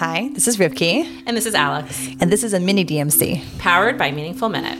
Hi, this is Rivki. And this is Alex. And this is a mini DMC. Powered by Meaningful Minute.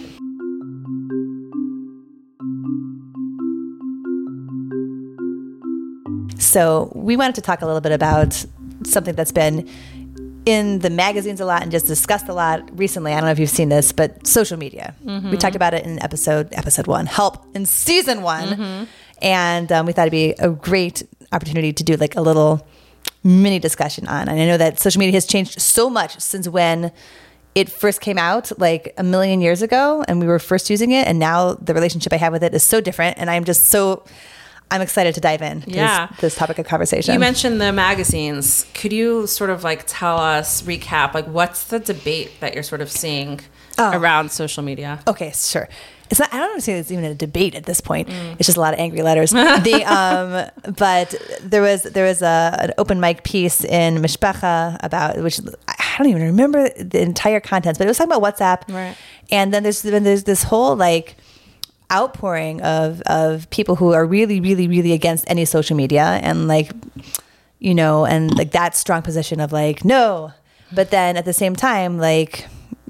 So we wanted to talk a little bit about something that's been in the magazines a lot and just discussed a lot recently. I don't know if you've seen this, but social media. Mm-hmm. We talked about it in episode 1, Help, in season 1. Mm-hmm. And we thought it'd be a great opportunity to do like a little mini discussion on. And I know that social media has changed so much since when it first came out like a million years ago and we were first using it. And now the relationship I have with it is so different. And I'm excited to dive in to this topic of conversation. You mentioned the magazines. Could you sort of like tell us, recap, like what's the debate that you're sort of seeing around social media? Okay, sure. It's not. I don't understand. It's even a debate at this point. It's just a lot of angry letters. But there was an open mic piece in Mishpacha about which I don't even remember the entire contents, but it was talking about WhatsApp. Right. And then there's this whole like outpouring of people who are really, really, really against any social media and like, you know, and like that strong position of like no, but then at the same time like.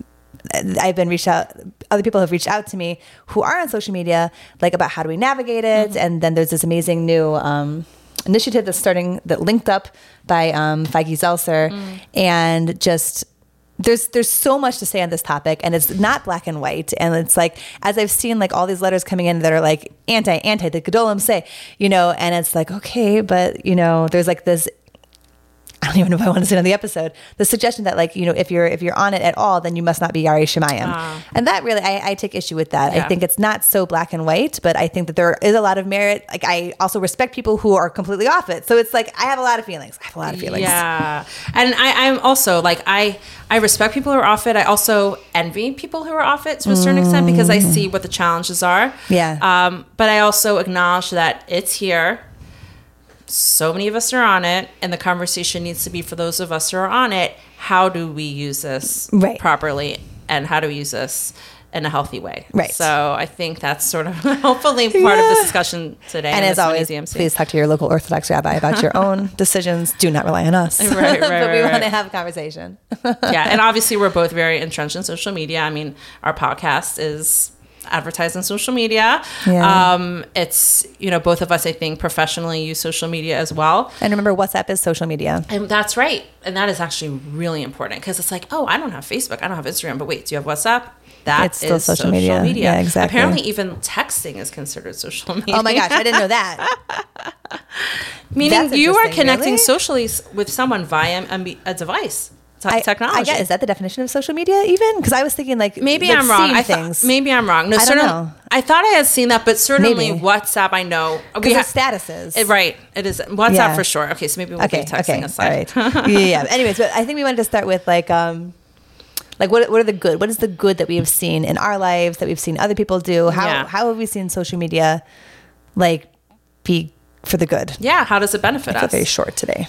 Other people have reached out to me who are on social media, like about how do we navigate it. Mm-hmm. And then there's this amazing new initiative that linked up by Feige Zelser. Mm. And just, there's so much to say on this topic and it's not black and white. And it's like, as I've seen like all these letters coming in that are like anti, the Gedolim say, you know, and it's like, okay, but you know, there's like this, I don't even know if I want to say it on the episode, the suggestion that like, you know, if you're on it at all, then you must not be Yari Shemayim. And that really, I take issue with that. Yeah. I think it's not so black and white, but I think that there is a lot of merit. Like I also respect people who are completely off it. So it's like, I have a lot of feelings. Yeah. And I'm also like, I respect people who are off it. I also envy people who are off it to a certain extent because I see what the challenges are. Yeah. But I also acknowledge that it's here. So many of us are on it, and the conversation needs to be for those of us who are on it. How do we use this properly, and how do we use this in a healthy way? Right. So I think that's sort of hopefully part of this discussion today. And as always, please talk to your local Orthodox rabbi about your own decisions. Do not rely on us. Right, but we want to have a conversation. Yeah, and obviously we're both very entrenched in social media. I mean, our podcast is advertised on social media. Yeah. It's, you know, both of us, I think, professionally use social media as well. And remember, WhatsApp is social media. And that's right. And that is actually really important because it's like, oh, I don't have Facebook. I don't have Instagram. But wait, do you have WhatsApp? It's still social media. Yeah, exactly. Apparently, even texting is considered social media. Oh my gosh, I didn't know that. Meaning you are connecting socially with someone via a device. Technology. Is that the definition of social media even? Because I was thinking like maybe I'm wrong. Maybe I'm wrong. No, I don't know. I thought I had seen that, but certainly WhatsApp I know. We have statuses. Right. It is WhatsApp for sure. Okay, so maybe we'll be texting aside. Right. Yeah. Anyways, but I think we wanted to start with like what are the good? What is the good that we have seen in our lives that we've seen other people do? How have we seen social media like be for the good? Yeah. How does it benefit us? It's very short today.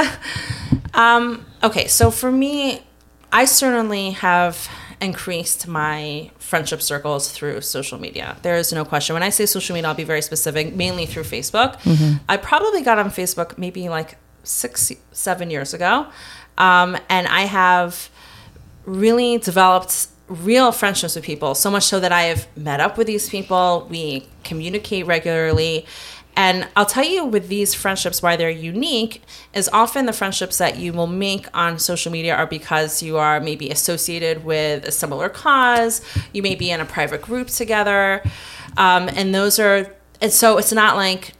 Okay, so for me, I certainly have increased my friendship circles through social media. There is no question. When I say social media, I'll be very specific, mainly through Facebook. Mm-hmm. I probably got on Facebook maybe like 6-7 years ago. And I have really developed real friendships with people, so much so that I have met up with these people. We communicate regularly. And I'll tell you with these friendships why they're unique is often the friendships that you will make on social media are because you are maybe associated with a similar cause. You may be in a private group together. And so it's not like,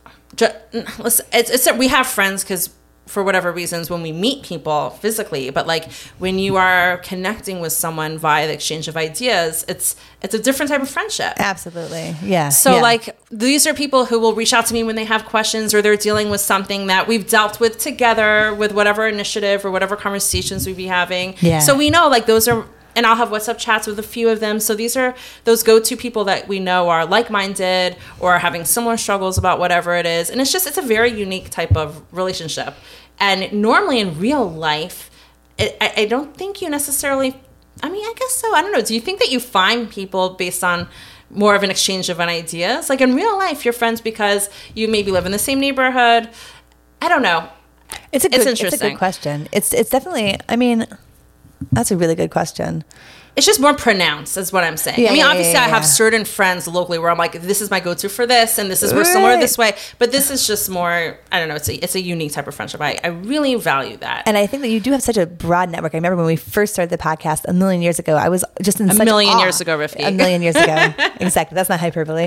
we have friends because for whatever reasons when we meet people physically, but like when you are connecting with someone via the exchange of ideas, it's a different type of friendship. Absolutely. Yeah. So like these are people who will reach out to me when they have questions or they're dealing with something that we've dealt with together with whatever initiative or whatever conversations we'd be having. Yeah. So we know like those are, and I'll have WhatsApp chats with a few of them. So these are those go-to people that we know are like-minded or are having similar struggles about whatever it is. And it's a very unique type of relationship. And normally in real life, I don't think you necessarily, I mean, I guess so. I don't know. Do you think that you find people based on more of an exchange of ideas? Like in real life, you're friends because you maybe live in the same neighborhood. I don't know. It's interesting. It's a good question. It's definitely, I mean, that's a really good question. It's just more pronounced, is what I'm saying. Yeah, I mean, yeah, obviously, yeah, I have yeah. certain friends locally where I'm like, this is my go-to for this, and this is we're similar this way. But this is just more, I don't know, it's a unique type of friendship. I really value that. And I think that you do have such a broad network. I remember when we first started the podcast a million years ago, I was just in such A million awe. years ago, Rifki. A million years ago. Exactly. That's not hyperbole.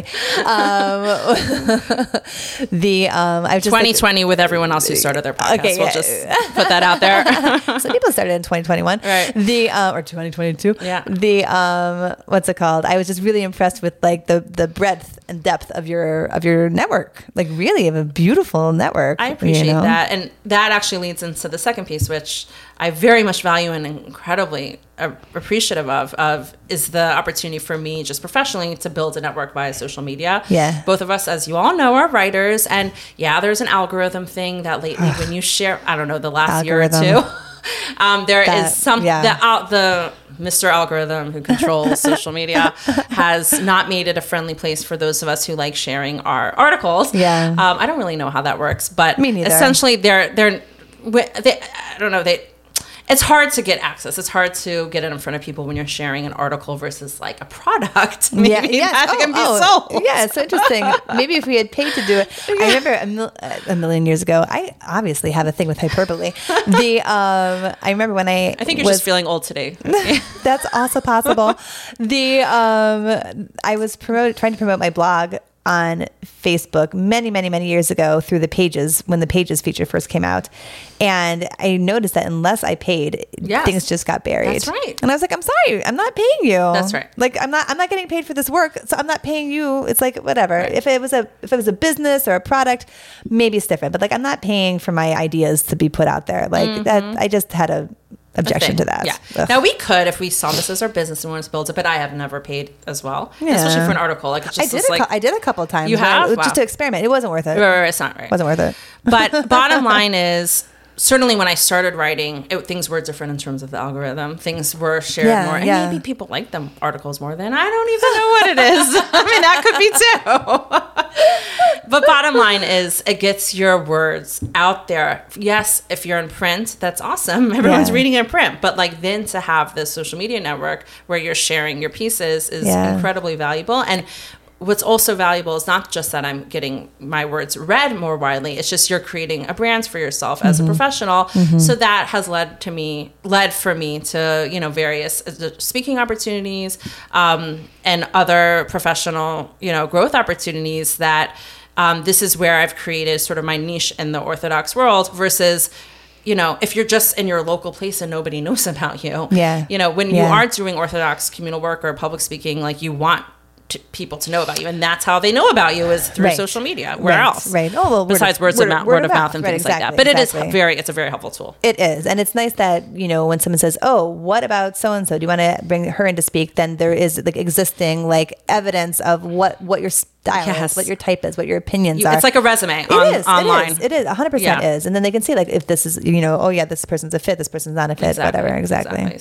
I was just 2020 with everyone else who started their podcast. Okay, We'll yeah. just put that out there. some people started in 2021, Right. Or 2022. Yeah. What's it called? I was just really impressed with like the breadth and depth of your network. Like really, you have a beautiful network. I appreciate you know? that. And that actually leads into the second piece, which I very much value and incredibly appreciative of is the opportunity for me just professionally to build a network via social media. Yeah. Both of us, as you all know, are writers. And yeah, there's an algorithm thing that lately when you share, I don't know, the last year or two, is some, the Mr. Algorithm who controls social media has not made it a friendly place for those of us who like sharing our articles. Yeah. I don't really know how that works, but Me neither. essentially they I don't know, it's hard to get access. It's hard to get it in front of people when you're sharing an article versus like a product. Maybe that can be sold. Yeah, it's so interesting. Maybe if we had paid to do it. I remember a million years ago, I obviously have a thing with hyperbole. I remember when I think you're just feeling old today. That's also possible. I was trying to promote my blog on Facebook many years ago through the Pages, when the Pages feature first came out. And I noticed that unless I paid, things just got buried. That's right. And I was like, I'm sorry, I'm not paying you. That's right. Like I'm not getting paid for this work, so I'm not paying you. It's like whatever. Right. If it was a business or a product, maybe it's different. But like I'm not paying for my ideas to be put out there. Like that I just had a objection to that. Yeah. Ugh. Now we could, if we saw this as our business and wanted to build it, but I have never paid as well, especially for an article. Like it just I did a couple of times. You have? Just to experiment. It wasn't worth it. Right, it's not right. It wasn't worth it. But bottom line is, certainly when I started writing, things were different in terms of the algorithm. Things were shared more. And maybe people like them articles more than, I don't even know what it is. I mean, that could be too. But bottom line is, it gets your words out there. Yes, if you're in print, that's awesome. Everyone's reading in print. But like then to have this social media network where you're sharing your pieces is incredibly valuable. And what's also valuable is not just that I'm getting my words read more widely. It's just you're creating a brand for yourself as a professional. So that has led for me to, various speaking opportunities and other professional, growth opportunities that this is where I've created sort of my niche in the Orthodox world versus if you're just in your local place and nobody knows about you. When you are doing Orthodox communal work or public speaking, like you want people to know about you, and that's how they know about you is through social media. Where else? Right. Oh, well, besides word of mouth and things like that. But it's a very helpful tool. It is, and it's nice that when someone says, "Oh, what about so and so? Do you want to bring her in to speak?" Then there is like existing like evidence of what your style is, what your type is, what your opinions are. It's like a resume online. It is 100% is, and then they can see like if this is oh yeah, this person's a fit, this person's not a fit, whatever. Exactly.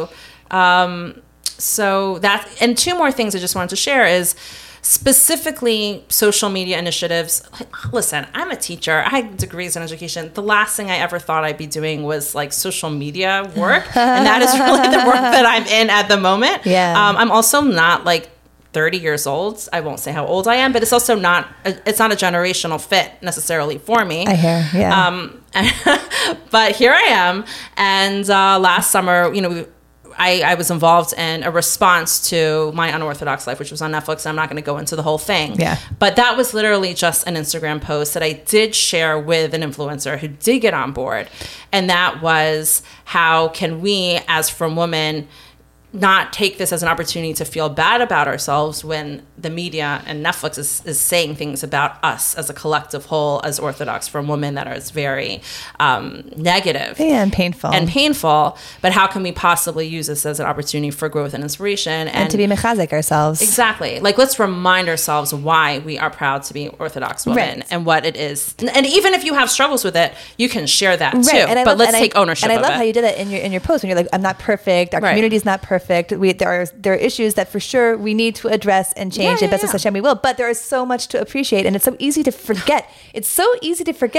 So that, and two more things I just wanted to share is specifically social media initiatives. Listen, I'm a teacher. I had degrees in education. The last thing I ever thought I'd be doing was like social media work. And that is really the work that I'm in at the moment. Yeah. I'm also not like 30 years old. I won't say how old I am, but it's also not a generational fit necessarily for me. I hear, yeah. But here I am. And last summer, I was involved in a response to My Unorthodox Life, which was on Netflix. And I'm not going to go into the whole thing. Yeah. But that was literally just an Instagram post that I did share with an influencer who did get on board. And that was, how can we, as From Women, not take this as an opportunity to feel bad about ourselves when the media and Netflix is saying things about us as a collective whole, as Orthodox From Women, that is very negative. Yeah, and painful. But how can we possibly use this as an opportunity for growth and inspiration? And to be mechazik ourselves. Exactly. Like, let's remind ourselves why we are proud to be Orthodox women and what it is. And even if you have struggles with it, you can share that too. But let's take ownership of it. And I love how you did that in your post when you're like, I'm not perfect. Our community is not perfect. There are issues that for sure we need to address and change. And B'ezras Hashem we will. But there is so much to appreciate, and it's so easy to forget. It's so easy to forget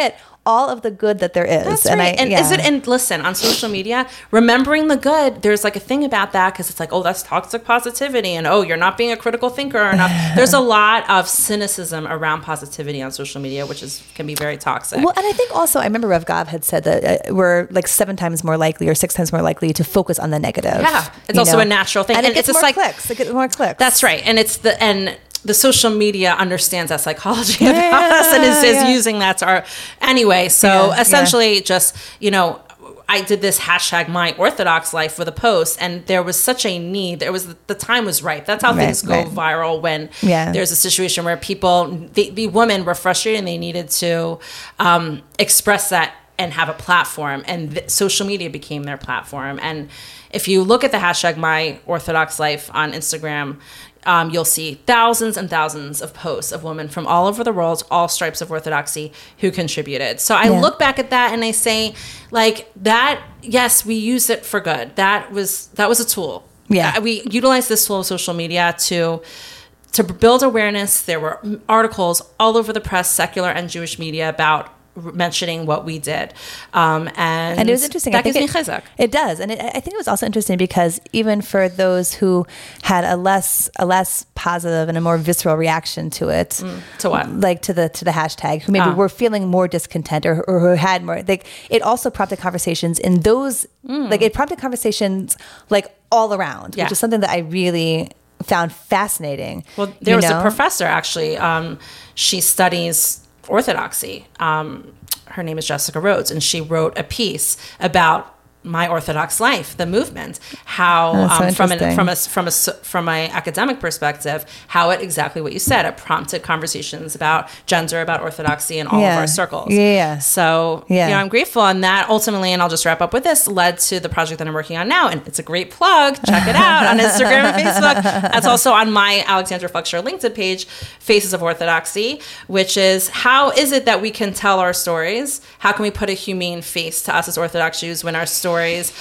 all of the good that there is. That's right. And is it, and listen, on social media, remembering the good, there's like a thing about that because it's like, oh, that's toxic positivity, and oh, you're not being a critical thinker enough. There's a lot of cynicism around positivity on social media, which can be very toxic. Well, and I think also, I remember Rev Gav had said that we're like 7 times more likely or 6 times more likely to focus on the negative. Yeah, it's also a natural thing. And it gets more clicks. It gets more clicks. That's right. And the social media understands that psychology about us and is using that to our anyway. So essentially just, I did this hashtag my Orthodox life with a post, and there was such a need. The time was right. That's how things go viral when there's a situation where the women were frustrated and they needed to express that and have a platform, and social media became their platform. And if you look at the hashtag my Orthodox life on Instagram, you'll see thousands and thousands of posts of women from all over the world, all stripes of Orthodoxy, who contributed. So I look back at that and I say, like, that, yes, we use it for good. That was a tool. Yeah. We utilized this tool of social media to build awareness. There were articles all over the press, secular and Jewish media, about mentioning what we did, and it was interesting. That gives me chizuk. It does, and I think it was also interesting because even for those who had a less positive and a more visceral reaction to it, to what, like to the hashtag, who maybe were feeling more discontent or who had more, like, it also prompted conversations in those, like, it prompted conversations like all around, which is something that I really found fascinating. Well, there was a professor actually. She studies Orthodoxy. Her name is Jessica Rhodes, and she wrote a piece about my Orthodox life, the movement, how from my academic perspective, how it, exactly what you said, it prompted conversations about gender, about Orthodoxy in all of our circles. So I'm grateful, and that ultimately, and I'll just wrap up with this, led to the project that I'm working on now, and it's a great plug. Check it out on Instagram and Facebook. That's also on my Alexandra Fluxher LinkedIn page, Faces of Orthodoxy, which is, how is it that we can tell our stories? How can we put a humane face to us as Orthodox Jews when our stories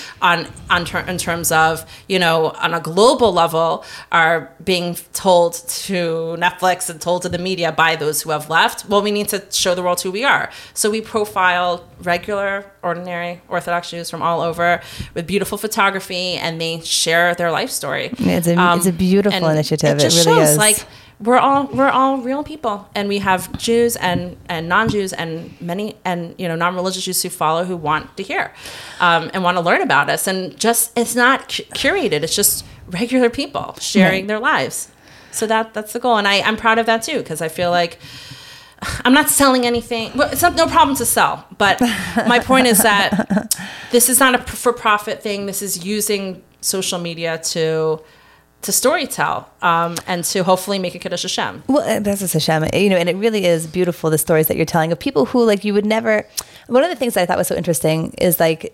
in terms of, on a global level, are being told to Netflix and told to the media by those who have left? Well, we need to show the world who we are. So we profile regular, ordinary Orthodox Jews from all over with beautiful photography, and they share their life story. It's a beautiful initiative. It just really shows is. like we're all real people, and we have Jews and non-Jews and many non-religious Jews who follow, who want to hear and want to learn about us, and just, it's not curated, it's just regular people sharing their lives. So that's the goal, and I'm proud of that too, because I feel like I'm not selling anything. Well, it's no problem to sell, but my point is that this is not a for-profit thing. This is using social media to storytell and to hopefully make a Kiddush Hashem. Well, that's Hashem, and it really is beautiful, the stories that you're telling of people who, like, you would never. One of the things that I thought was so interesting is, like,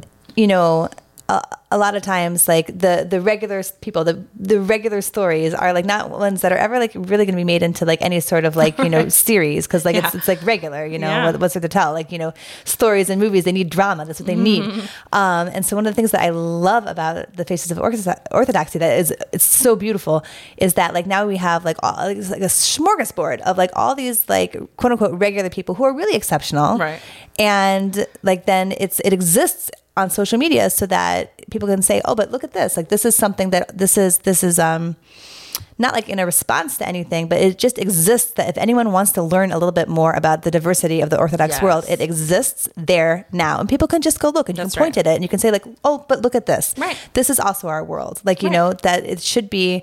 a lot of times, like, the regular people, the regular stories are, like, not ones that are ever, like, really going to be made into, like, any sort of, like, series, because, like, it's like regular, what's there to tell, like, stories and movies, they need drama, that's what they need. And so one of the things that I love about the Faces of Orthodoxy that is, it's so beautiful, is that, like, now we have, like, like a smorgasbord of, like, all these, like, quote unquote regular people who are really exceptional, right? And, like, then it exists on social media so that people can say, oh, but look at this. Like, this is something that this is not like in a response to anything, but it just exists, that if anyone wants to learn a little bit more about the diversity of the Orthodox world, it exists there now. And people can just go look, and you can point at it, and you can say, like, oh, but look at this. Right. This is also our world. Like, that it should be,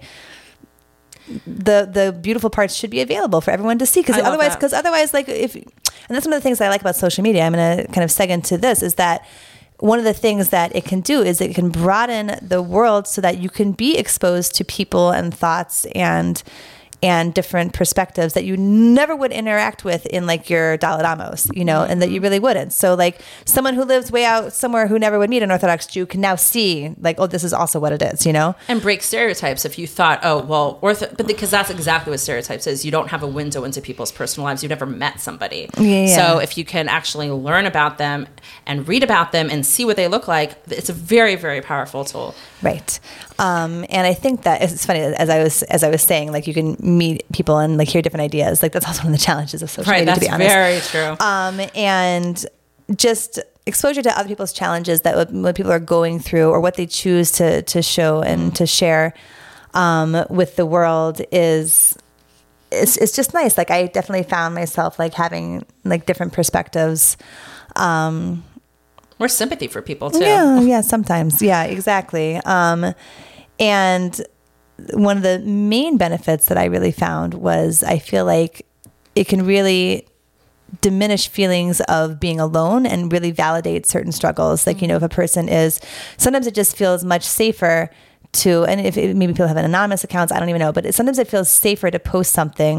the beautiful parts should be available for everyone to see. Because otherwise, like, and that's one of the things that I like about social media, I'm going to kind of seg into this, is that one of the things that it can do is it can broaden the world so that you can be exposed to people and thoughts and different perspectives that you never would interact with in, like, your Daled Amos, and that you really wouldn't. So, like, someone who lives way out somewhere who never would meet an Orthodox Jew can now see, like, oh, this is also what it is, And break stereotypes. If you thought, oh, well, but because that's exactly what stereotypes is. You don't have a window into people's personal lives. You've never met somebody. So if you can actually learn about them and read about them and see what they look like, it's a very, very powerful tool. Right. And I think that it's funny, as I was saying, like you can meet people and like hear different ideas. Like that's also one of the challenges of social media, to be honest. Very true. And just exposure to other people's challenges, that what people are going through or what they choose to show and to share with the world it's just nice. Like I definitely found myself like having like different perspectives. More sympathy for people too. Yeah, sometimes. Yeah, exactly. And one of the main benefits that I really found was I feel like it can really diminish feelings of being alone and really validate certain struggles. Like, if a person is, sometimes it just feels much safer to, and if maybe people have anonymous accounts, I don't even know, but sometimes it feels safer to post something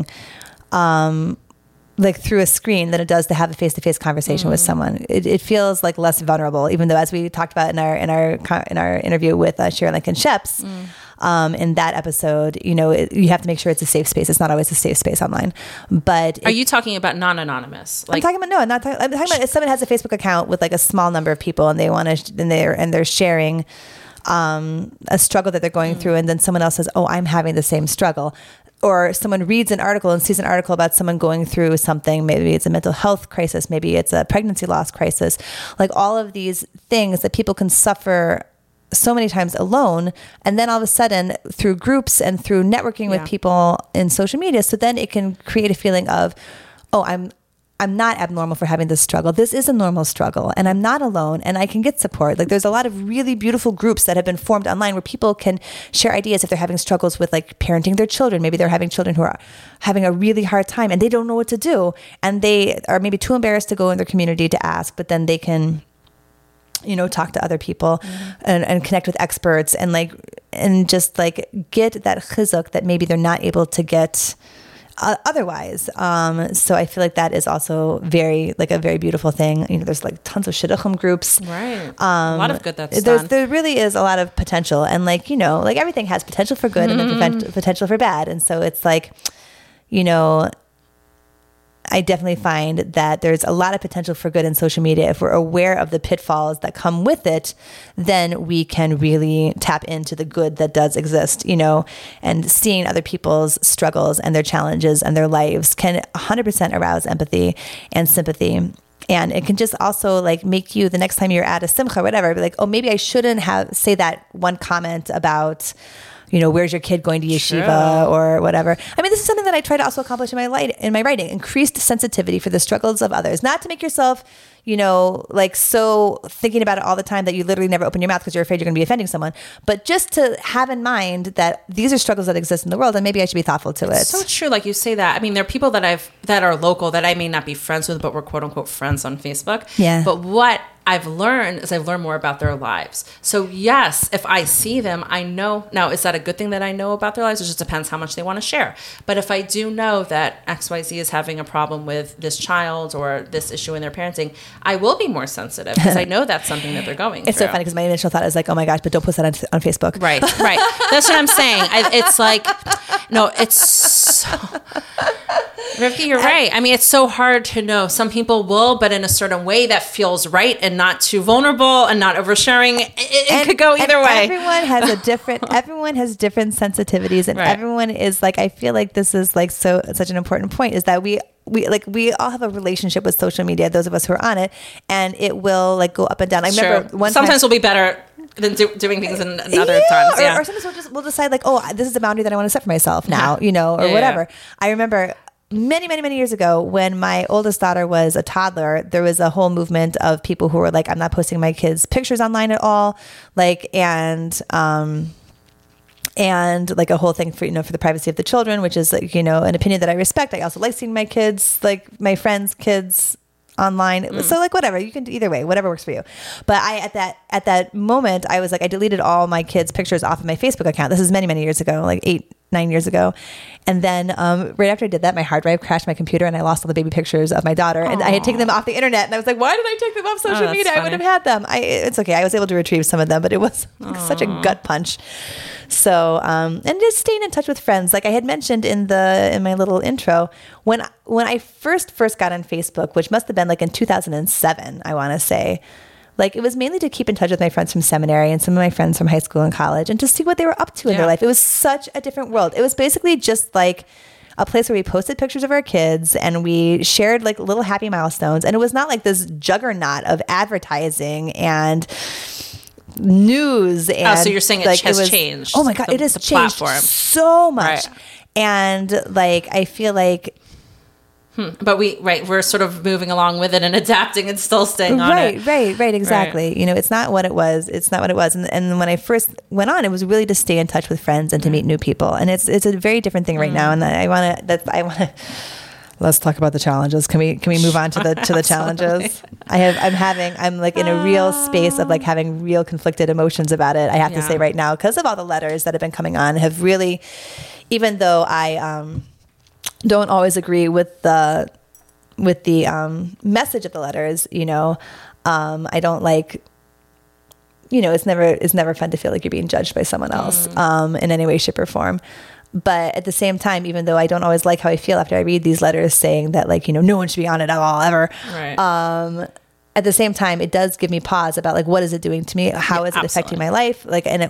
like through a screen than it does to have a face-to-face conversation with someone. It feels like less vulnerable, even though, as we talked about in our interview with Sharon Lincoln Sheps, in that episode, you have to make sure it's a safe space. It's not always a safe space online. But are you talking about non-anonymous? Like, I'm talking about if someone has a Facebook account with like a small number of people and they want to, and they're sharing a struggle that they're going through, and then someone else says, "Oh, I'm having the same struggle." Or someone reads an article and sees an article about someone going through something. Maybe it's a mental health crisis. Maybe it's a pregnancy loss crisis. Like all of these things that people can suffer so many times alone. And then all of a sudden through groups and through networking with people in social media. So then it can create a feeling of, oh, I'm not abnormal for having this struggle. This is a normal struggle and I'm not alone and I can get support. Like there's a lot of really beautiful groups that have been formed online where people can share ideas if they're having struggles with like parenting their children. Maybe they're having children who are having a really hard time and they don't know what to do. And they are maybe too embarrassed to go in their community to ask, but then they can, talk to other people and connect with experts and just like get that chizuk that maybe they're not able to get otherwise. So I feel like that is also a very beautiful thing. There's like tons of shidduchim groups. Right. A lot of good that's done. There really is a lot of potential. And like everything has potential for good and then potential for bad. And so it's like, I definitely find that there's a lot of potential for good in social media. If we're aware of the pitfalls that come with it, then we can really tap into the good that does exist, and seeing other people's struggles and their challenges and their lives can 100% arouse empathy and sympathy. And it can just also like make you, the next time you're at a simcha or whatever, be like, oh, maybe I shouldn't say that one comment about, where's your kid going to yeshiva or whatever. I mean, this is something that I try to also accomplish in my writing, increased sensitivity for the struggles of others, not to make yourself, like so thinking about it all the time that you literally never open your mouth because you're afraid you're going to be offending someone, but just to have in mind that these are struggles that exist in the world and maybe I should be thoughtful to it. So true. Like you say that. I mean, there are people that are local that I may not be friends with, but we're quote unquote friends on Facebook. Yeah. But what I've learned more about their lives. So yes, if I see them, I know. Now, is that a good thing that I know about their lives? It just depends how much they want to share. But if I do know that XYZ is having a problem with this child or this issue in their parenting, I will be more sensitive because I know that's something that they're going through. It's so funny because my initial thought is like, oh my gosh, but don't post that on Facebook. Right. That's what I'm saying. It's like, no, it's so... Rivki, you're right. I mean, it's so hard to know. Some people will, but in a certain way that feels right and not too vulnerable and not oversharing. It could go either way. Everyone has different sensitivities, and everyone is like, I feel like this is like such an important point is that we all have a relationship with social media, those of us who are on it, and it will like go up and down. I remember sometimes we'll be better than doing things in other times. Yeah. Or sometimes we'll decide like, oh, this is a boundary that I want to set for myself now, or whatever. Yeah. I remember many years ago when my oldest daughter was a toddler, there was a whole movement of people who were like, I'm not posting my kids' pictures online at all. Like, and like a whole thing for, for the privacy of the children, which is like, an opinion that I respect. I also like seeing my kids, like my friends' kids online. So like whatever, you can do either way, whatever works for you. But at that moment, I was like, I deleted all my kids' pictures off of my Facebook account. This is many years ago, like 8-9 years ago. And then right after I did that, my hard drive crashed my computer and I lost all the baby pictures of my daughter. And I had taken them off the internet. And I was like, why did I take them off social media? Funny. I would have had them. It's okay. I was able to retrieve some of them, but it was such a gut punch. So, and just staying in touch with friends. Like I had mentioned in my little intro, when I first got on Facebook, which must have been like in 2007, I want to say, Like, it was mainly to keep in touch with my friends from seminary and some of my friends from high school and college, and to see what they were up to in their life. It was such a different world. It was basically just like a place where we posted pictures of our kids and we shared like little happy milestones. And it was not like this juggernaut of advertising and news. And so you're saying it has changed. Oh my God, it has changed platform. So much. Right. And like, I feel like, but we're sort of moving along with it and adapting and still staying on it. Right, exactly. Right. You know, it's not what it was. And when I first went on, it was really to stay in touch with friends and to meet new people. And it's a very different thing right now. And I want to, let's talk about the challenges. Can we move on to the challenges? I'm like in a real space of like having real conflicted emotions about it. I have to say right now, because of all the letters that have been coming on, have really, even though I, don't always agree with the message of the letters, you know. I don't like, you know, it's never fun to feel like you're being judged by someone else in any way, shape, or form. But at the same time, even though I don't always like how I feel after I read these letters saying that, like, you know, no one should be on it at all ever. Right. At the same time, it does give me pause about like, what is it doing to me? How is it affecting my life? Like, and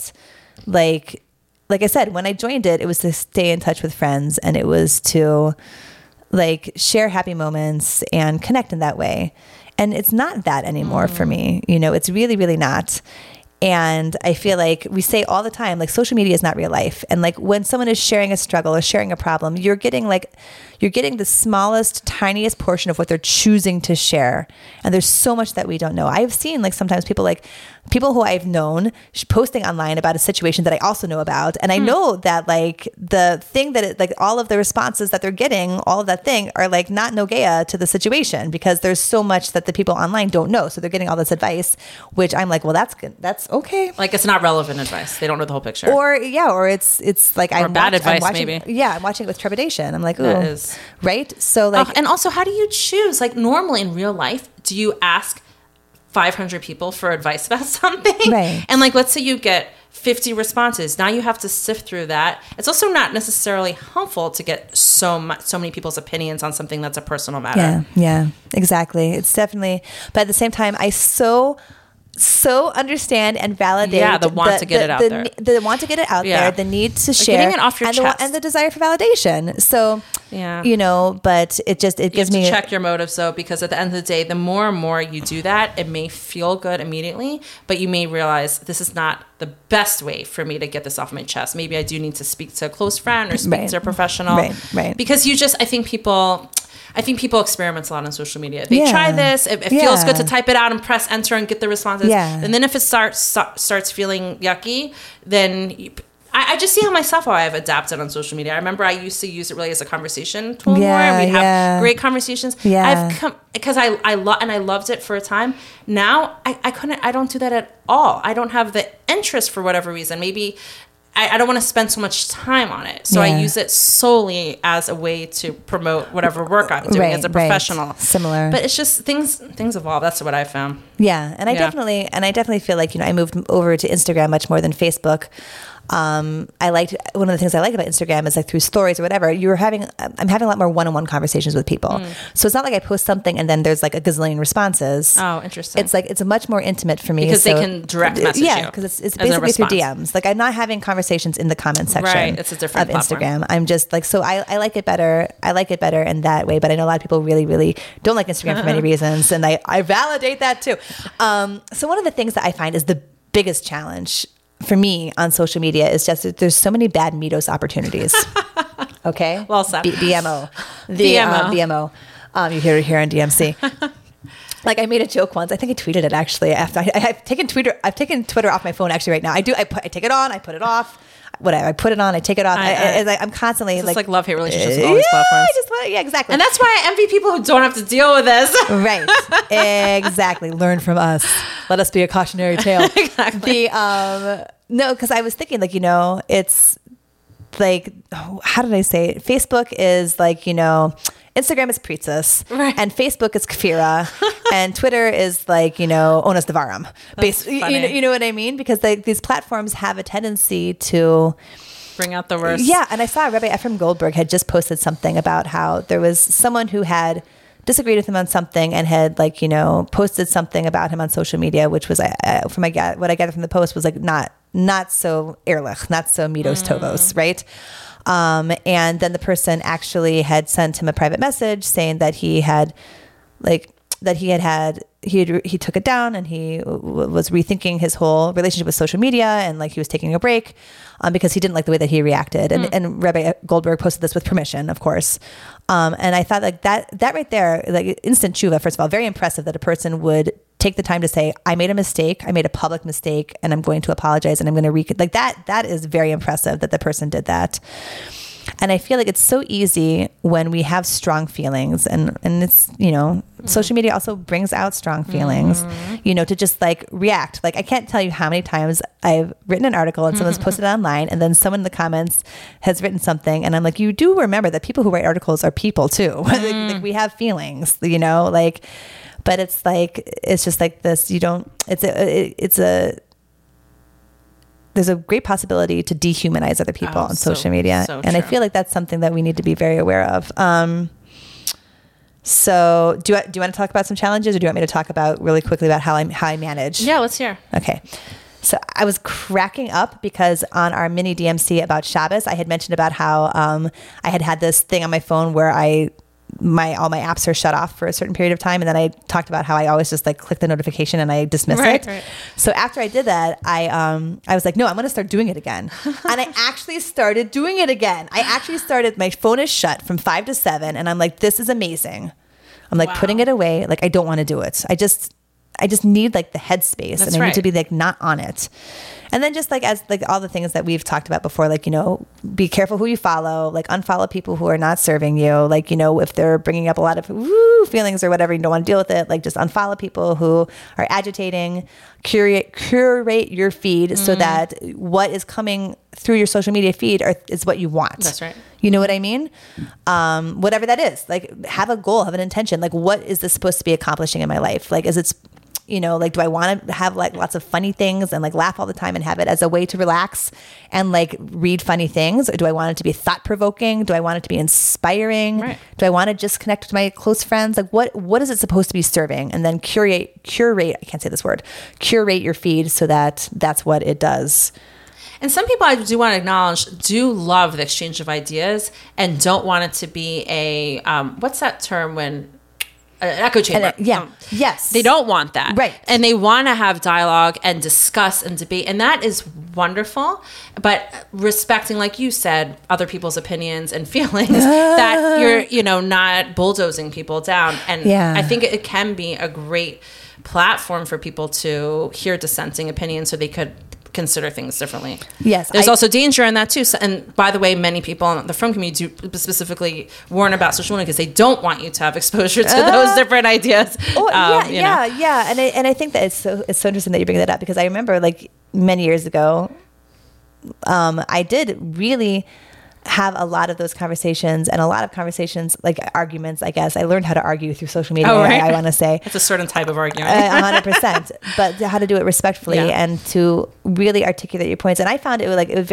like I said, when I joined it, it was to stay in touch with friends, and it was to like share happy moments and connect in that way. And it's not that anymore for me. You know, it's really, really not. And I feel like we say all the time, like, social media is not real life. And like, when someone is sharing a struggle or sharing a problem, you're getting the smallest, tiniest portion of what they're choosing to share. And there's so much that we don't know. I've seen like sometimes people who I've known posting online about a situation that I also know about. And I know that like the thing that like all of the responses that they're getting, all of that thing are like not Nogea to the situation, because there's so much that the people online don't know. So they're getting all this advice, which I'm like, well, that's good. That's okay. Like, it's not relevant advice. They don't know the whole picture. Or it's like, or bad advice, maybe. Yeah. I'm watching it with trepidation. I'm like, ooh. Right? So like, and also, how do you choose? Like, normally in real life, do you ask 500 people for advice about something? Right. And like, let's say you get 50 responses. Now you have to sift through that. It's also not necessarily helpful to get so many people's opinions on something that's a personal matter. Yeah, exactly. It's definitely, but at the same time, I so understand and validate the want to get it out there. The want to get it out there, the need to share, getting it off your chest. And the desire for validation. So, you know, but it gives me... You have to check your motives, though, because at the end of the day, the more and more you do that, it may feel good immediately, but you may realize this is not the best way for me to get this off my chest. Maybe I do need to speak to a close friend or speak to a professional. Right. Because I think people experiment a lot on social media. They try this. It feels good to type it out and press enter and get the responses. Yeah. And then if it starts feeling yucky, then I just see how I've adapted on social media. I remember I used to use it really as a conversation tool more, and we'd have great conversations. Yeah. I've come because I loved it for a time. Now I don't do that at all. I don't have the interest for whatever reason. Maybe I don't want to spend so much time on it. So I use it solely as a way to promote whatever work I'm doing as a professional. Right. Similar. But it's just things evolve. That's what I found. Yeah. And I definitely feel like, you know, I moved over to Instagram much more than Facebook. One of the things I like about Instagram is like through stories or whatever, I'm having a lot more one-on-one conversations with people. So it's not like I post something and then there's like a gazillion responses. Oh, interesting. It's like, it's much more intimate for me. Because they can direct message you. Yeah, because it's basically through DMs. Like, I'm not having conversations in the comment section it's a different of Instagram. I'm just like, so I like it better. I like it better in that way, but I know a lot of people really, really don't like Instagram for many reasons. And I validate that too. So one of the things that I find is the biggest challenge for me on social media is just that there's so many bad Mitos opportunities. Okay. Well said. BMO. BMO. You hear it here on DMC. Like, I made a joke once. I think I tweeted it actually. After I've taken Twitter off my phone actually right now. I take it on. I put it off. Whatever. I put it on. I take it off. I'm constantly like love-hate relationships with all these platforms. Exactly. And that's why I envy people who don't have to deal with this. Right. Exactly. Learn from us. Let us be a cautionary tale. Exactly. No, because I was thinking, like, you know, it's like, how did I say it? Facebook is like, you know, Instagram is Princess, and Facebook is Kfira, and Twitter is like, you know, Onus Devarim. You know what I mean? Because these platforms have a tendency to bring out the worst. Yeah, and I saw Rabbi Ephraim Goldberg had just posted something about how there was someone who had disagreed with him on something and had like, you know, posted something about him on social media, which was what I gathered from the post was like not so ehrlich, not so mitos tovos, right? And then the person actually had sent him a private message saying that he took it down and he was rethinking his whole relationship with social media and like he was taking a break because he didn't like the way that he reacted. And Rabbi Goldberg posted this with permission, of course. And I thought like that right there, like instant tshuva, first of all, very impressive that a person would take the time to say, I made a mistake. I made a public mistake and I'm going to apologize and I'm going to like that is very impressive that the person did that. And I feel like it's so easy when we have strong feelings and it's, you know, social media also brings out strong feelings, you know, to just like react. Like I can't tell you how many times I've written an article and someone's posted it online and then someone in the comments has written something. And I'm like, you do remember that people who write articles are people too. Like we have feelings, you know, like, but it's like, it's just like this, you don't, there's a great possibility to dehumanize other people on social media. So and I feel like that's something that we need to be very aware of. So do you want to talk about some challenges or do you want me to talk about really quickly about how I manage? Yeah, let's hear. Okay. So I was cracking up because on our mini DMC about Shabbos, I had mentioned about how I had this thing on my phone where all my apps are shut off for a certain period of time. And then I talked about how I always just like click the notification and I dismiss it. Right. So after I did that, I was like, no, I'm going to start doing it again. And I actually started doing it again. My phone is shut from 5 to 7 and I'm like, this is amazing. I'm like putting it away. Like, I don't want to do it. I just need like the headspace and I need to be like not on it. And then just like as like all the things that we've talked about before, like, you know, be careful who you follow, like unfollow people who are not serving you. Like, you know, if they're bringing up a lot of feelings or whatever, you don't want to deal with it. Like just unfollow people who are agitating, curate your feed so that what is coming through your social media feed is what you want. That's right. You know what I mean? Whatever that is, like have a goal, have an intention. Like what is this supposed to be accomplishing in my life? Like, is it, you know, like, do I want to have like lots of funny things and like laugh all the time and have it as a way to relax and like read funny things? Or do I want it to be thought provoking? Do I want it to be inspiring? Right. Do I want to just connect with my close friends? Like what is it supposed to be serving? And then curate, I can't say this word, curate your feed so that that's what it does. And some people I do want to acknowledge do love the exchange of ideas and don't want it to be a, what's that term when, an echo chamber. Yes. They don't want that. Right. And they want to have dialogue and discuss and debate. And that is wonderful. But respecting, like you said, other people's opinions and feelings, that you're, you know, not bulldozing people down. And I think it can be a great platform for people to hear dissenting opinions so they could consider things differently. Yes. There's also danger in that too. So, and by the way, many people in the Frum community do specifically warn about social media because they don't want you to have exposure to those different ideas. Yeah. And I think that it's so interesting that you bring that up because I remember like many years ago, I did really have a lot of those conversations and a lot of conversations, like arguments, I guess. I learned how to argue through social media, I want to say. It's a certain type of argument. 100%. But how to do it respectfully and to really articulate your points. And I found it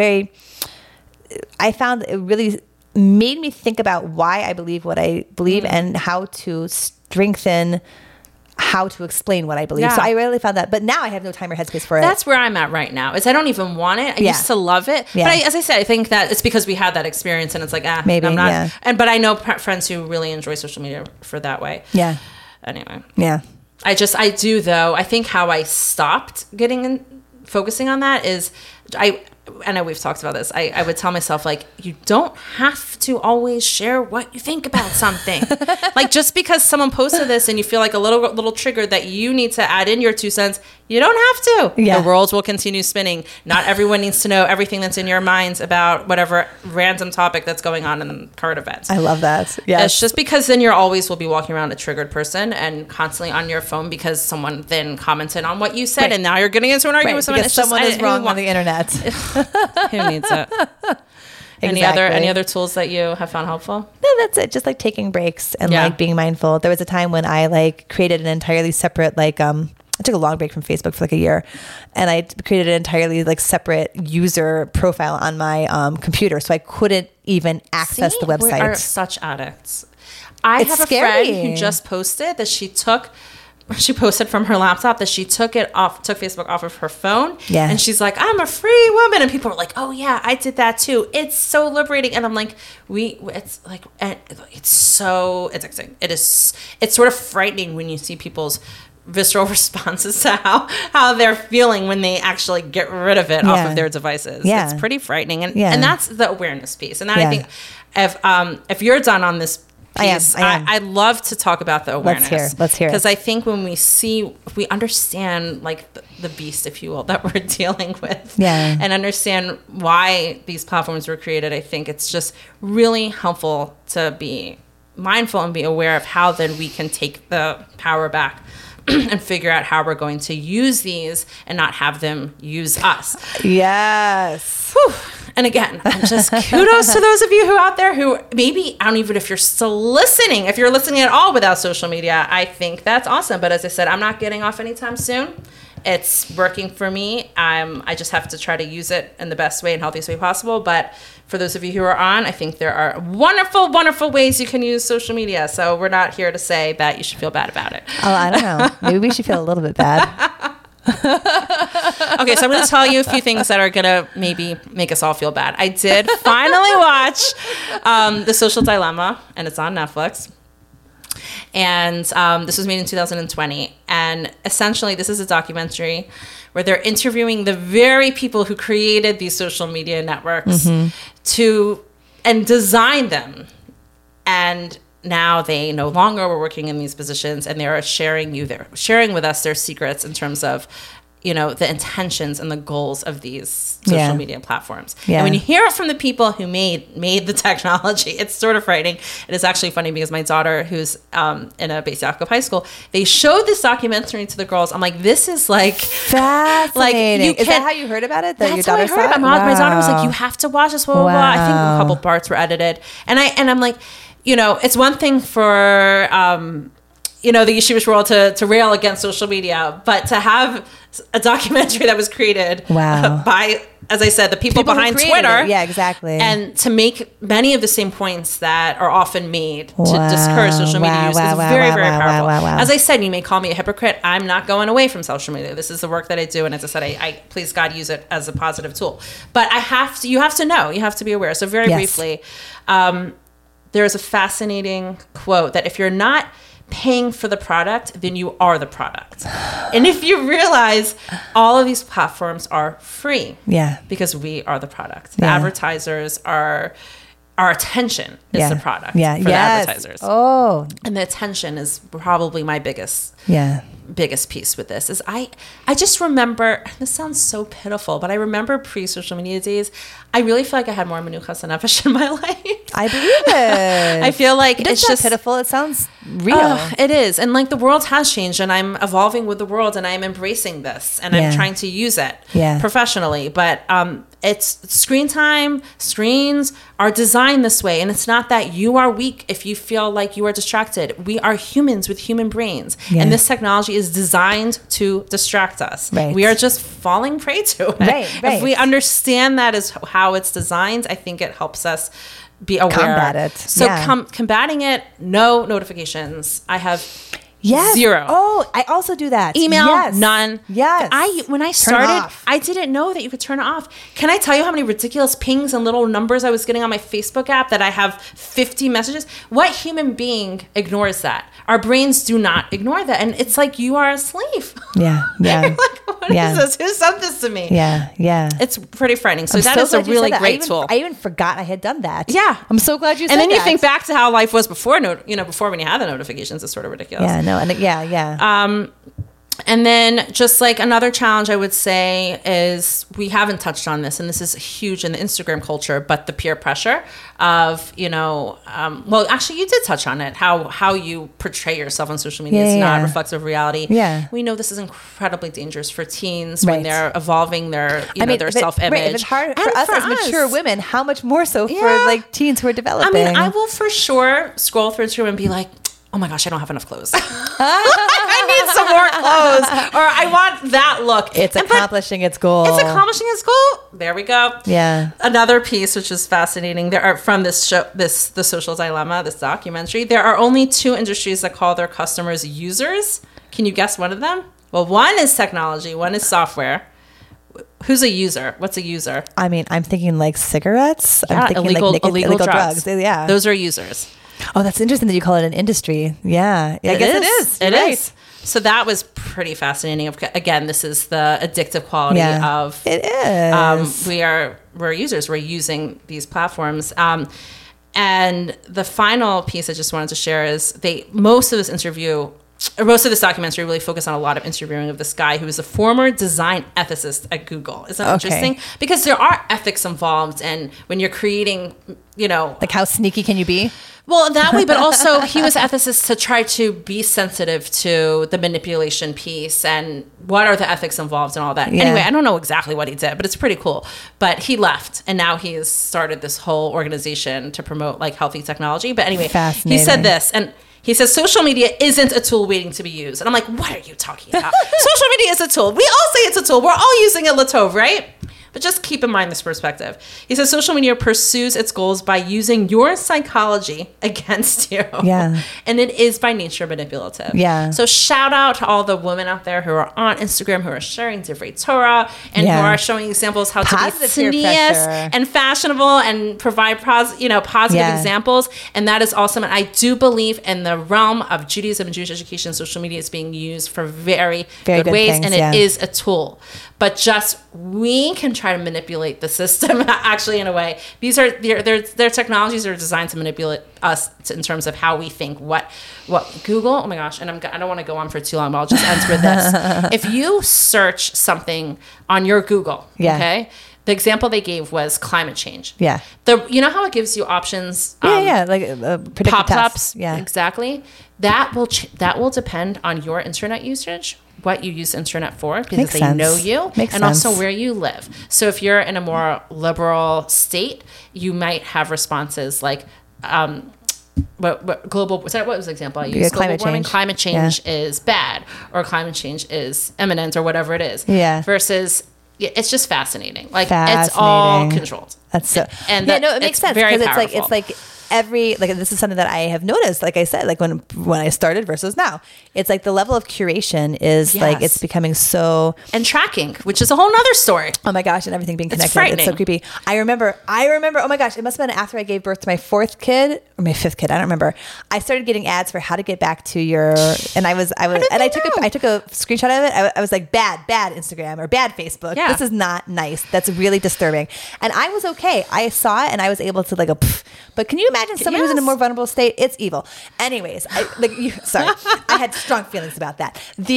really made me think about why I believe what I believe and how to strengthen how to explain what I believe. So I really found that, but now I have no time or headspace for it. That's where I'm at right now. Is I don't even want it. I used to love it, but as I said, I think that it's because we had that experience, and it's like maybe I'm not. But I know friends who really enjoy social media for that way. Yeah. Anyway. Yeah. I do though. I think how I stopped focusing on that is I know we've talked about this. I would tell myself, like, you don't have to always share what you think about something. Like, just because someone posted this and you feel like a little triggered that you need to add in your 2 cents, you don't have to. The world will continue spinning. Not everyone needs to know everything that's in your minds about whatever random topic that's going on in current events. I love that. Yeah, it's just because then you always will be walking around a triggered person and constantly on your phone because someone then commented on what you said, and now you're getting into an argument with someone. Because someone is wrong on the internet. Who needs it? Exactly. Any other tools that you have found helpful? No, that's it. Just like taking breaks and like being mindful. There was a time when I like created an entirely separate I took a long break from Facebook for like a year, and I created an entirely like separate user profile on my computer, so I couldn't even access the website. We are such addicts. I It's have a scary. friend who just posted that she posted from her laptop that she took Facebook off of her phone. Yeah. And she's like, I'm a free woman. And people are like, oh yeah, I did that too. It's so liberating. And I'm like, it's so addicting. It's sort of frightening when you see people's visceral responses to how they're feeling when they actually get rid of it off of their devices. Yeah. It's pretty frightening. And Yeah. and that's the awareness piece. And that Yeah. I think if you're done on this piece, I am. I'd love to talk about the awareness. Let's hear it. Because I think when we understand like the beast, if you will, that we're dealing with, and understand why these platforms were created, I think it's just really helpful to be mindful and be aware of how then we can take the power back and figure out how we're going to use these and not have them use us. Yes. Whew. And again, I'm just kudos to those of you who out there who maybe, I don't even if you're still listening, if you're listening at all without social media, I think that's awesome. But as I said, I'm not getting off anytime soon. It's working for me. I just have to try to use it in the best way and healthiest way possible. But for those of you who are on, I think there are wonderful, wonderful ways you can use social media. So we're not here to say that you should feel bad about it. Oh, I don't know. Maybe we should feel a little bit bad. Okay, so I'm going to tell you a few things that are going to maybe make us all feel bad. I did finally watch The Social Dilemma, and it's on Netflix. And this was made in 2020. And essentially, this is a documentary where they're interviewing the very people who created these social media networks and designed them. And now they no longer were working in these positions, and they are sharing with us their secrets in terms of, the intentions and the goals of these social media platforms. Yeah. And when you hear it from the people who made the technology, it's sort of frightening. It is actually funny because my daughter, who's in a basic Jacob high school, they showed this documentary to the girls. I'm like, this is like fascinating. Is that how you heard about it? That that's how I heard. My daughter was like, you have to watch this. Blah, blah, blah. I think a couple parts were edited, and I'm like, it's one thing for the yeshivish world to rail against social media, but to have a documentary that was created by, as I said, the people behind Twitter. Yeah, exactly. And to make many of the same points that are often made to discourage social media use is very, very powerful. As I said, you may call me a hypocrite. I'm not going away from social media. This is the work that I do. And as I said, I please God use it as a positive tool. But you have to know, you have to be aware. So very briefly, there's a fascinating quote that if you're not paying for the product, then you are the product. And if you realize all of these platforms are free, because we are the product. The advertisers are, our attention is the product for the advertisers. Oh, and the attention is probably my biggest piece with this. Is I just remember, this sounds so pitiful, but I remember pre-social media days, I really feel like I had more menuchas nefesh in my life. I believe it. I feel like it's just pitiful. It sounds real. It is. And like the world has changed, and I'm evolving with the world, and I'm embracing this, and I'm trying to use it professionally. But it's screen time, screens are designed this way. And it's not that you are weak if you feel like you are distracted. We are humans with human brains. And this technology is designed to distract us. Right. We are just falling prey to it. Right. If we understand that is how it's designed, I think it helps us be aware. Combat it. So combating it, no notifications. I have zero. Oh, I also do that. Email, none. Yes. When I started, I didn't know that you could turn it off. Can I tell you how many ridiculous pings and little numbers I was getting on my Facebook app that I have 50 messages? What human being ignores that? Our brains do not ignore that. And it's like you are a slave. Yeah. You're like, what is this? Who sent this to me? Yeah. It's pretty frightening. So that is a really great tool. I even forgot I had done that. Yeah. I'm so glad you said that. And then you think back to how life was before, before when you had the notifications. It's sort of ridiculous. Yeah, no. And and then just like another challenge I would say is, we haven't touched on this, and this is huge in the Instagram culture, but the peer pressure of, well, actually you did touch on it, how you portray yourself on social media is not reflective of reality. Yeah. We know this is incredibly dangerous for teens when they're evolving their, their self-image. Right. If it's hard for us as mature women, how much more so for like teens who are developing? I mean, I will for sure scroll through Instagram and be like, oh my gosh, I don't have enough clothes. I need some more clothes, or I want that look. It's accomplishing its goal. It's accomplishing its goal. There we go. Yeah. Another piece which is fascinating. There are from this show, The Social Dilemma, this documentary. There are only 2 industries that call their customers users. Can you guess one of them? Well, one is technology. One is software. Who's a user? What's a user? I mean, I'm thinking like cigarettes. Yeah, I'm thinking illegal drugs. Yeah. Those are users. Oh, that's interesting that you call it an industry. Yeah. I guess it is. It is. So that was pretty fascinating. Again, this is the addictive quality of it is. We're users. We're using these platforms. And the final piece I just wanted to share is most of this documentary really focused on a lot of interviewing of this guy who is a former design ethicist at Google. Isn't that interesting? Because there are ethics involved, and when you're creating, like how sneaky can you be? Well, that way, but also he was ethicist to try to be sensitive to the manipulation piece and what are the ethics involved and all that. Yeah. Anyway, I don't know exactly what he did, but it's pretty cool. But he left, and now he's started this whole organization to promote like healthy technology. But anyway, he said this, and he says social media isn't a tool waiting to be used. And I'm like, what are you talking about? Social media is a tool. We all say it's a tool. We're all using it, Latove, right? But just keep in mind this perspective. He says social media pursues its goals by using your psychology against you. Yeah. And it is by nature manipulative. Yeah. So shout out to all the women out there who are on Instagram, who are sharing Divrei Torah and who are showing examples how positive to be tznius and fashionable and provide positive examples. And that is awesome. And I do believe in the realm of Judaism and Jewish education, social media is being used for very, very good ways. Things, and it is a tool. But we can try to manipulate the system actually in a way. These are their technologies are designed to manipulate us in terms of how we think. What Google? Oh my gosh! And I don't want to go on for too long, but I'll just end with this. If you search something on your Google, okay. The example they gave was climate change. Yeah. You know how it gives you options? Like pop-ups. Yeah. Exactly. That will depend on your internet usage, what you use internet for, because they know you, and also where you live. So if you're in a more liberal state, you might have responses like what was the example I used? Climate change is bad, or climate change is imminent, or whatever it is. Yeah. Versus it's just fascinating. It's all controlled. That's so. And it makes sense because it's like this is something that I have noticed, like I said, like when I started versus now, it's like the level of curation is like, it's becoming so, and tracking, which is a whole nother story. Oh my gosh. And everything being connected. It's so creepy. I remember, oh my gosh, it must've been after I gave birth to my 4th kid or my 5th kid. I don't remember. I started getting ads for how to get back to your, and I took a screenshot of it. I was like, bad Instagram or bad Facebook. Yeah. This is not nice. That's really disturbing. And I was okay. I saw it and I was able to but can you imagine somebody who's in a more vulnerable state? It's evil. Anyways, I had strong feelings about that.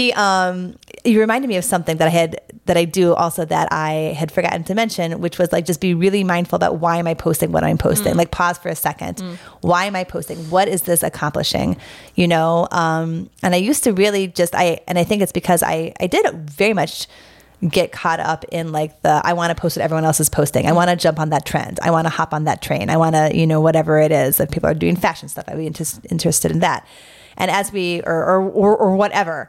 You reminded me of something that I do also that I had forgotten to mention, which was like just be really mindful about why am I posting what I'm posting. Like pause for a second. Why am I posting? What is this accomplishing? And I used to really and I think it's because I did very much get caught up in like I want to post what everyone else is posting. I want to jump on that trend. I want to hop on that train. I want to, whatever it is. If people are doing fashion stuff, I'd be interested in that. And as we, or whatever,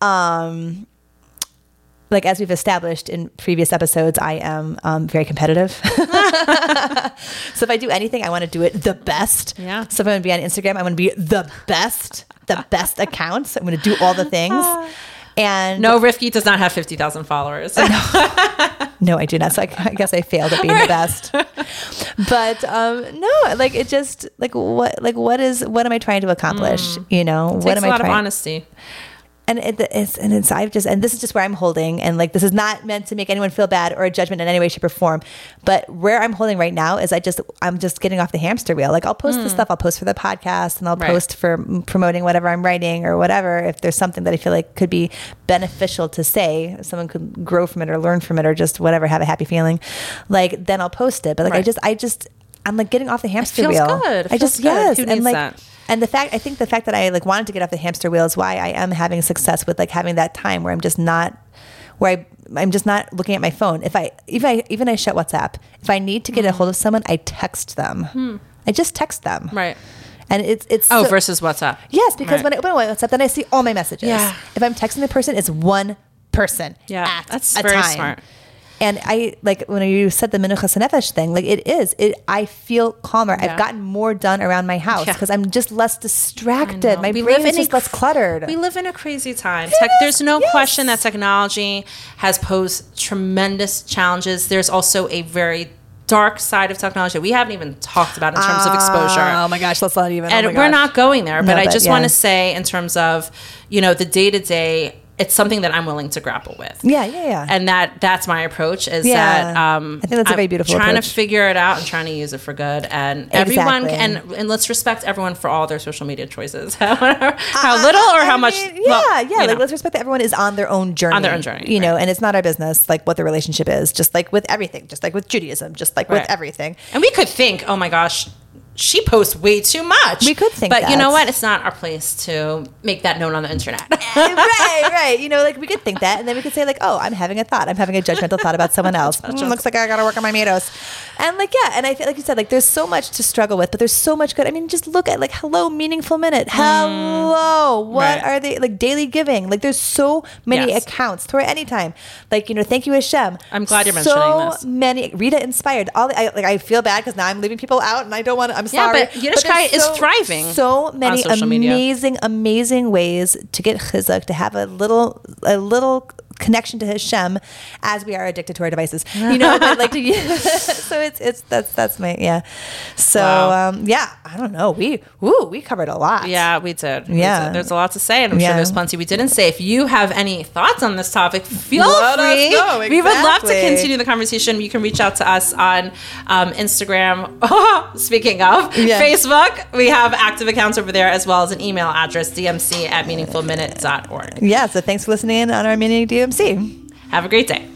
like as we've established in previous episodes, I am very competitive. So if I do anything, I want to do it the best. Yeah. So if I'm going to be on Instagram, I want to be the best account. So I'm going to do all the things. And no, Rifki does not have 50,000 followers. No, I do not. So I guess I failed at being the best. But no, like it just what am I trying to accomplish? What am I trying? Takes a lot of honesty. And this is just where I'm holding, and like this is not meant to make anyone feel bad or a judgment in any way, shape, or form. But where I'm holding right now is I'm just getting off the hamster wheel. Like I'll post the stuff, I'll post for the podcast, and I'll post for promoting whatever I'm writing or whatever. If there's something that I feel like could be beneficial to say, someone could grow from it or learn from it or just whatever, have a happy feeling, like then I'll post it. But like I'm like getting off the hamster wheel. Good. It feels good. Who needs that? And the fact that I like wanted to get off the hamster wheel is why I am having success with like having that time where I'm just not looking at my phone. Even I shut WhatsApp. If I need to get a hold of someone, I text them. I just text them. Right. And it's versus WhatsApp. Yes, because when I open WhatsApp, then I see all my messages. Yeah. If I'm texting the person, it's one person. Yeah, that's a very time. smart. And I like when you said the Menuchas Nefesh thing, like I feel calmer. Yeah. I've gotten more done around my house because I'm just less distracted. My We brain live is in just less cluttered. We live in a crazy time. Yes, There's no yes. question that technology has posed tremendous challenges. There's also a very dark side of technology that we haven't even talked about in terms of exposure. Oh my gosh, let's not even. And oh my we're gosh. not going there, but No, I but just yeah. want to say in terms of, the day-to-day, it's something that I'm willing to grapple with. Yeah. And that's my approach is Yeah. that I think that's a very beautiful trying approach. to figure it out and trying to use it for good. And everyone Exactly. and let's respect everyone for all their social media choices. How little or how much? Like let's respect that everyone is on their own journey. On their own journey, you know, right. and it's not our business like what the relationship is. Just like with everything, just like with Judaism, just like with Right. everything. And we could think, oh my gosh, she posts way too much. We could think but you know that. what? It's not our place to make that known on the internet. right. You know, like we could think that, and then we could say like, oh, I'm having a thought. I'm having a judgmental thought about someone else. Looks like I got to work on my tomatoes. And like, yeah, and I feel like you said, like there's so much to struggle with, but there's so much good. I mean, just look at like, hello, Meaningful Minute. Hello, what Right. are they like? Daily Giving. Like, there's so many Yes. accounts. Torah Anytime. Like, thank you Hashem. I'm glad you're mentioning this. So many. Rita Inspired. I feel bad because now I'm leaving people out, and I don't want to. I'm Yeah, sorry. but Yiddishkeit there's is thriving So many on social media. amazing ways to get chizuk, to have a little connection to Hashem as we are addicted to our devices. But like so that's my So Wow. I don't know. We covered a lot. Yeah, we did. Yeah. There's a lot to say, and I'm sure Yeah. there's plenty we didn't say. If you have any thoughts on this topic, feel Let us free. know. We would love to Exactly. continue the conversation. You can reach out to us on Instagram. Speaking of Yeah. Facebook, we have active accounts over there, as well as an email address, dmc@meaningfulminute.org. Yeah. So thanks for listening in on our mini DMC. Have a great day.